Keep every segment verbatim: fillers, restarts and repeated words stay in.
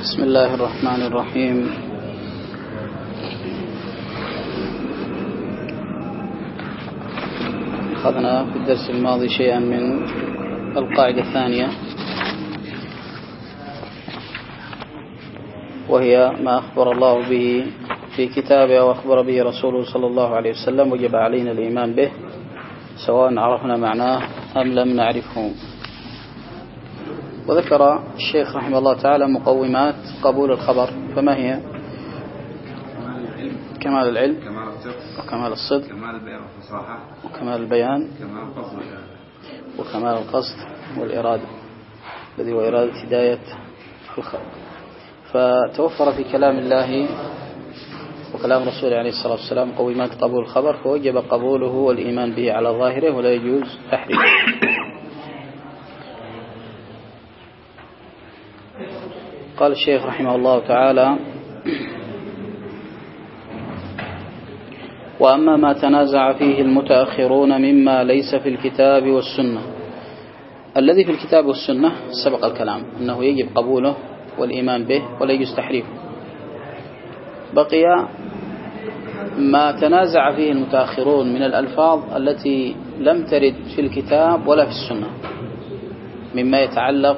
بسم الله الرحمن الرحيم. أخذنا في الدرس الماضي شيئا من القاعدة الثانية، وهي ما أخبر الله به في كتابه وأخبر به رسوله صلى الله عليه وسلم وجب علينا الإيمان به سواء عرفنا معناه أم لم نعرفه. وذكر الشيخ رحمه الله تعالى مقومات قبول الخبر، فما هي؟ كمال العلم، وكمال الصدق، كمال البيان والفصاحة، وكمال البيان، كمال القصد وكمال القصد والإرادة، الذي هو إرادة هداية الخلق. فتوفر في كلام الله وكلام رسوله عليه الصلاة والسلام مقومات قبول الخبر، فوجب قبوله والإيمان به على ظاهره ولا يجوز تحريمه. قال الشيخ رحمه الله تعالى: وأما ما تنازع فيه المتأخرون مما ليس في الكتاب والسنة. الذي في الكتاب والسنة سبق الكلام أنه يجب قبوله والإيمان به ولا يجوز تحريفه. بقي ما تنازع فيه المتأخرون من الألفاظ التي لم ترد في الكتاب ولا في السنة، مما يتعلق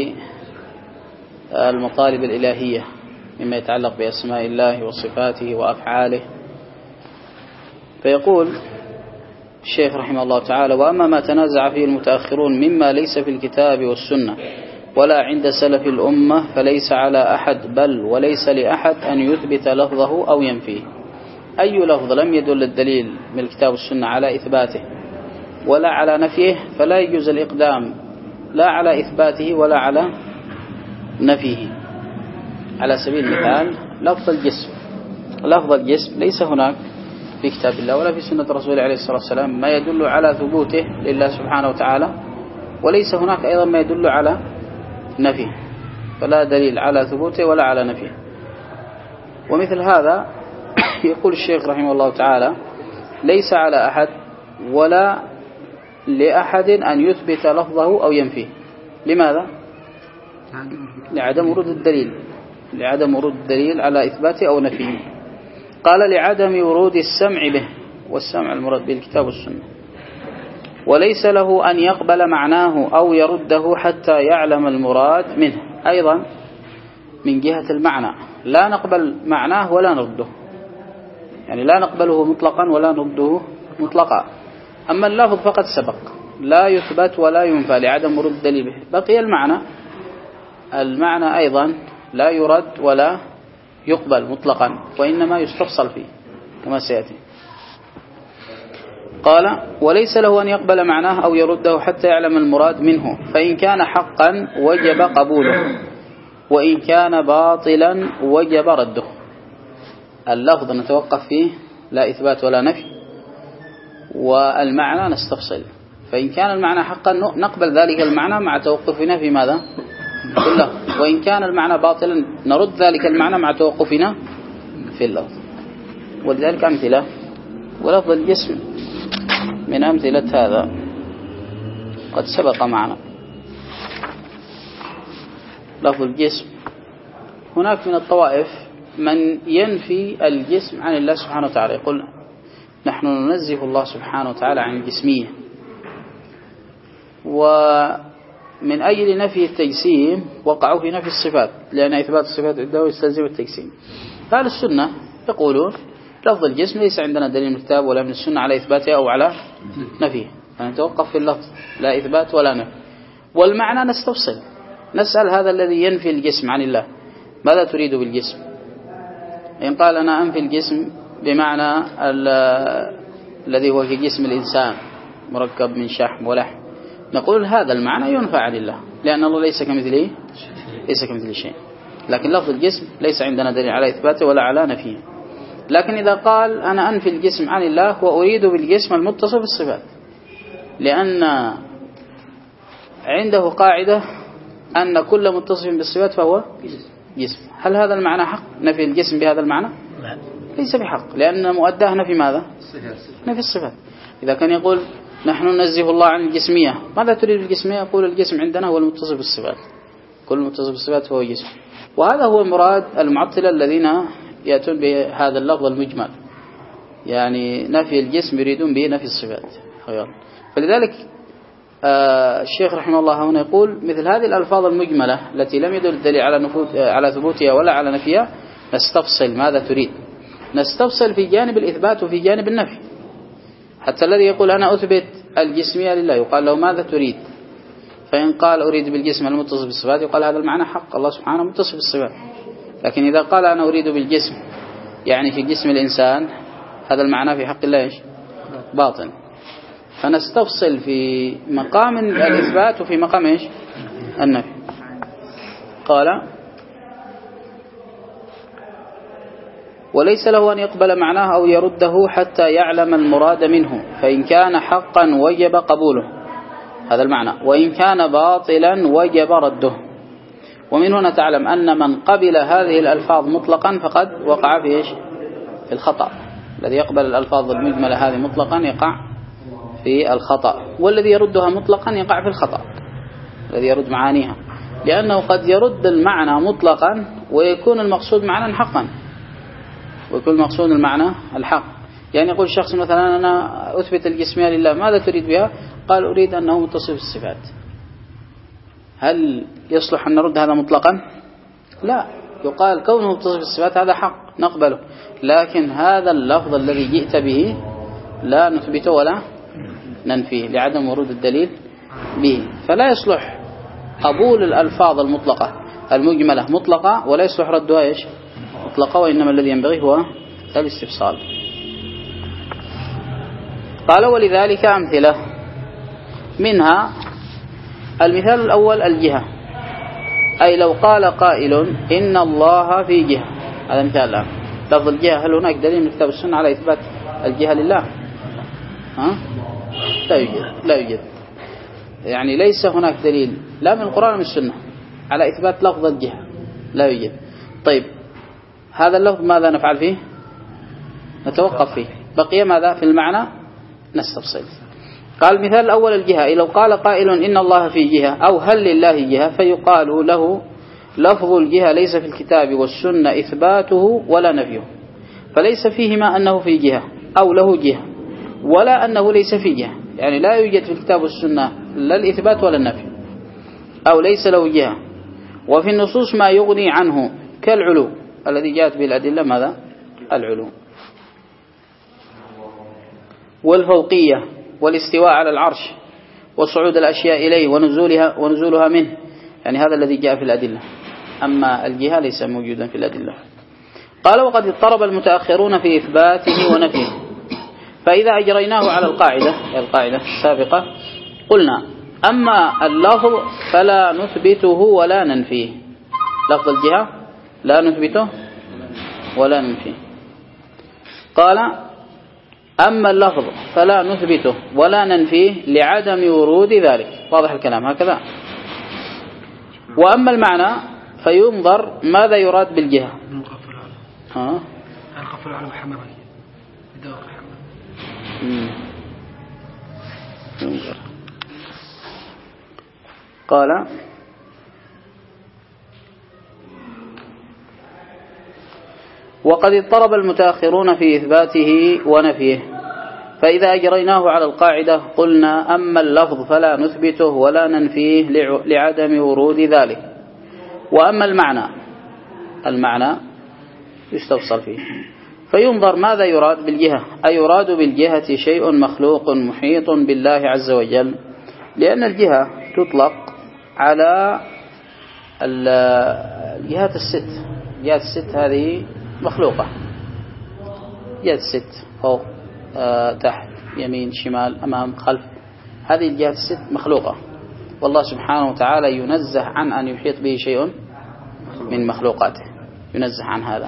بالمطالب الإلهية، مما يتعلق بأسماء الله وصفاته وأفعاله. فيقول الشيخ رحمه الله تعالى: وأما ما تنازع فيه المتأخرون مما ليس في الكتاب والسنة ولا عند سلف الأمة فليس على أحد بل وليس لأحد أن يثبت لفظه أو ينفيه. أي لفظ لم يدل الدليل من الكتاب والسنة على إثباته ولا على نفيه فلا يجوز الإقدام لا على إثباته ولا على نفيه. على سبيل المثال لفظ الجسم، لفظ الجسم ليس هناك في كتاب الله ولا في سنة رسوله عليه الصلاة والسلام ما يدل على ثبوته لله سبحانه وتعالى، وليس هناك أيضا ما يدل على نفيه، فلا دليل على ثبوته ولا على نفيه. ومثل هذا يقول الشيخ رحمه الله تعالى: ليس على أحد ولا لأحد أن يثبت لفظه أو ينفيه. لماذا؟ لعدم ورود الدليل، لعدم ورود الدليل على إثباته أو نفيه. قال: لعدم ورود السمع به، والسمع المراد به الكتاب والسنة. وليس له أن يقبل معناه أو يرده حتى يعلم المراد منه. أيضا من جهة المعنى لا نقبل معناه ولا نرده، يعني لا نقبله مطلقا ولا نرده مطلقا. أما اللفظ فقد سبق لا يثبت ولا ينفى لعدم ورود الدليل به. بقي المعنى، المعنى أيضا لا يرد ولا يقبل مطلقا وإنما يستفصل فيه كما سيأتي. قال: وليس له أن يقبل معناه أو يرده حتى يعلم المراد منه، فإن كان حقا وجب قبوله وإن كان باطلا وجب رده. اللفظ نتوقف فيه لا إثبات ولا نفي، والمعنى نستفصل. فإن كان المعنى حقا نقبل ذلك المعنى مع توقفنا في ماذا؟ في اللفظ. وإن كان المعنى باطلا نرد ذلك المعنى مع توقفنا في اللفظ. ولذلك أمثلة، ولفظ الجسم من أمثلة هذا قد سبق معنا. لفظ الجسم، هناك من الطوائف من ينفي الجسم عن الله سبحانه وتعالى، يقول نحن ننزه الله سبحانه وتعالى عن الجسمية. ومن أجل نفي التجسيم وقعوا في نفي الصفات، لأن إثبات الصفات عنده يستلزم التجسيم. فأهل السنة يقولون لفظ الجسم ليس عندنا دليل من الكتاب ولا من السنة على إثباته أو على نفيه، فنتوقف في اللفظ لا إثبات ولا نفي. والمعنى نستفصل، نسأل هذا الذي ينفي الجسم عن الله ماذا تريد بالجسم؟ إن قال أنا أنفي الجسم بمعنى الذي هو في جسم الإنسان مركب من شحم ولحم، نقول هذا المعنى ينفى عن الله، لأن الله ليس كمثله ليس كمثله شيء. لكن لفظ الجسم ليس عندنا دليل على إثباته ولا على نفيه. لكن إذا قال أنا أنفي الجسم عن الله وأريد بالجسم المتصف بالصفات، لأن عنده قاعدة أن كل متصف بالصفات فهو جسم. هل هذا المعنى حق؟ نفي الجسم بهذا المعنى ليس بحق، لأن مؤداه نفي ماذا؟ نفي الصفات. إذا كان يقول نحن ننزه الله عن الجسمية، ماذا تريد بالجسمية؟ يقول الجسم عندنا هو المتصف بالصفات، كل متصف بالصفات هو جسم. وهذا هو مراد المعطلة الذين يأتون بهذا اللفظ المجمل، يعني نفي الجسم يريدون به نفي الصفات. فلذلك الشيخ رحمه الله هنا يقول مثل هذه الألفاظ المجملة التي لم يدل الدليل على على ثبوتها ولا على نفيها نستفصل ماذا تريد، نستفصل في جانب الإثبات وفي جانب النفي. حتى الذي يقول أنا أثبت الجسمية لله يقال له ماذا تريد؟ فإن قال أريد بالجسم المتصف بالصفات يقال هذا المعنى حق، الله سبحانه متصف بالصفات. لكن إذا قال أنا أريد بالجسم يعني في جسم الإنسان هذا المعنى في حق الله إيش؟ باطن. فنستفصل في مقام الإثبات وفي مقام إيش؟ النفي. قال وليس له أن يقبل معناه أو يرده حتى يعلم المراد منه، فإن كان حقا وجب قبوله، هذا المعنى، وإن كان باطلا وجب رده. ومن هنا تعلم أن من قبل هذه الألفاظ مطلقا فقد وقع في إيش؟ في الخطأ. الذي يقبل الألفاظ المجملة هذه مطلقا يقع في الخطأ، والذي يردها مطلقا يقع في الخطأ، الذي يرد معانيها، لأنه قد يرد المعنى مطلقا ويكون المقصود معنى حقا، ويكون المقصود المعنى الحق. يعني يقول شخص مثلا أنا أثبت الجسمية لله، ماذا تريد بها؟ قال أريد أنه متصف بالصفات. هل يصلح أن نرد هذا مطلقا؟ لا، يقال كونه متصف بالصفات هذا حق نقبله، لكن هذا اللفظ الذي جئت به لا نثبته ولا ننفيه لعدم ورود الدليل به. فلا يصلح قبول الألفاظ المطلقة المجملة مطلقة ولا يصلح ردها إيش؟ مطلقة، وإنما الذي ينبغي هو الاستفصال. قال ولذلك أمثلة، منها المثال الأول الجهة، أي لو قال قائل إن الله في جهة، هذا مثال الآن. لفظ الجهة هل هناك دليل من كتاب السنة على إثبات الجهة لله؟ ها؟ لا يوجد، لا يوجد. يعني ليس هناك دليل لا من القرآن ومن السنة على إثبات لفظ الجهة، لا يوجد. طيب هذا اللفظ ماذا نفعل فيه؟ نتوقف فيه. بقي ماذا في المعنى؟ نستفصل. قال المثال الأول الجهة، لو قال قائل إن الله في جهة أو هل لله جهة، فيقال له لفظ الجهة ليس في الكتاب والسنة إثباته ولا نفيه، فليس فيهما أنه في جهة أو له جهة ولا أنه ليس في جهة، يعني لا يوجد في الكتاب والسنة لا الإثبات ولا النفي، أو ليس له جهة. وفي النصوص ما يغني عنه كالعلو الذي جاءت به الأدلة، ماذا؟ العلو والفوقية والاستواء على العرش وصعود الأشياء إليه ونزولها ونزولها منه، يعني هذا الذي جاء في الأدلة. أما الجهة ليس موجودا في الأدلة. قال وقد اضطرب المتأخرون في إثباته ونفيه، فإذا أجريناه على القاعدة القاعدة السابقة قلنا أما اللفظ فلا نثبته ولا ننفيه. لفظ الجهة لا نثبته ولا ننفيه. قال أما اللفظ فلا نثبته ولا ننفيه لعدم ورود ذلك. واضح الكلام هكذا. وأما المعنى فينظر ماذا يراد بالجهة. ها الخفر على محمد بدور ينظر. قال وقد اضطرب المتأخرون في إثباته ونفيه، فإذا أجريناه على القاعدة قلنا أما اللفظ فلا نثبته ولا ننفيه لعدم ورود ذلك. وأما المعنى المعنى يستفصل فيه، فينظر ماذا يراد بالجهة، أيراد بالجهة شيء مخلوق محيط بالله عز وجل، لأن الجهة تطلق على الجهات الست. الجهات الست هذه مخلوقة، جهات الست فوق آه، تحت يمين شمال أمام خلف، هذه الجهات الست مخلوقة، والله سبحانه وتعالى ينزه عن أن يحيط به شيء من مخلوقاته، ينزه عن هذا.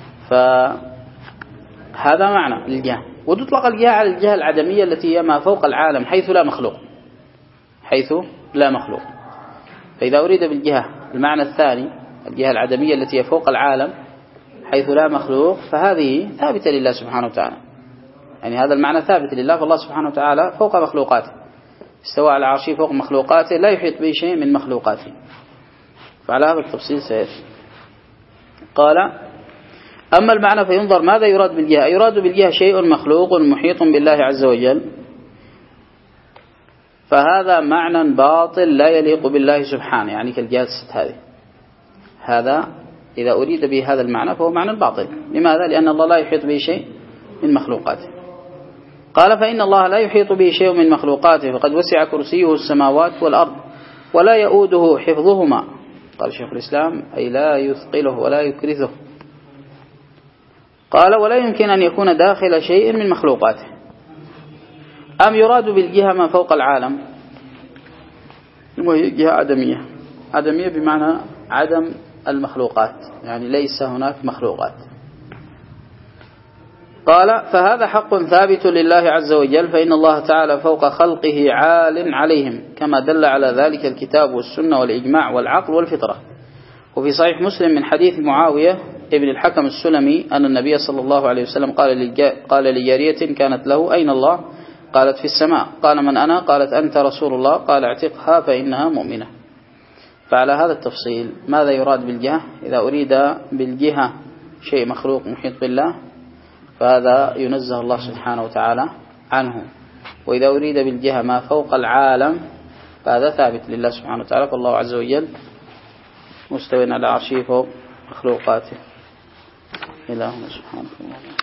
فهذا معنى الجهة. وتطلق الجهة على الجهة العدمية التي هي ما فوق العالم حيث لا مخلوق، حيث لا مخلوق. فإذا أريد بالجهة المعنى الثاني الجهة العدمية التي هي فوق العالم حيث لا مخلوق، فهذه ثابتة لله سبحانه وتعالى، يعني هذا المعنى ثابت لله، فالله سبحانه وتعالى فوق مخلوقاته، استوى على عرشه فوق مخلوقاته، لا يحيط به شيء من مخلوقاته. فعلى هذا التفصيل سيأتي. قال أما المعنى فينظر ماذا يراد بالجهة. يراد بالجهة شيء مخلوق محيط بالله عز وجل، فهذا معنى باطل لا يليق بالله سبحانه، يعني كالجهة الست هذه. هذا إذا أريد به هذا المعنى فهو معنى باطل. لماذا؟ لأن الله لا يحيط به شيء من مخلوقاته. قال فإن الله لا يحيط به شيء من مخلوقاته، فقد وسع كرسيه السماوات والأرض ولا يؤوده حفظهما. قال شيخ الإسلام أي لا يثقله ولا يكرثه. قال ولا يمكن أن يكون داخل شيء من مخلوقاته. أم يراد بالجهة ما فوق العالم، وهي جهة عدمية. عدمية بمعنى عدم المخلوقات، يعني ليس هناك مخلوقات. قال فهذا حق ثابت لله عز وجل، فإن الله تعالى فوق خلقه عال عليهم، كما دل على ذلك الكتاب والسنة والإجماع والعقل والفطرة. وفي صحيح مسلم من حديث معاوية ابن الحكم السلمي أن النبي صلى الله عليه وسلم قال قال لجارية كانت له أين الله؟ قالت في السماء. قال من أنا؟ قالت أنت رسول الله. قال اعتقها فإنها مؤمنة. فعلى هذا التفصيل ماذا يراد بالجهة؟ إذا أريد بالجهة شيء مخلوق محيط بالله فهذا ينزه الله سبحانه وتعالى عنه، وإذا أريد بالجهة ما فوق العالم فهذا ثابت لله سبحانه وتعالى، فالله عز وجل مستوى على عرشه فوق مخلوقاته. إلهنا سبحانه وتعالى.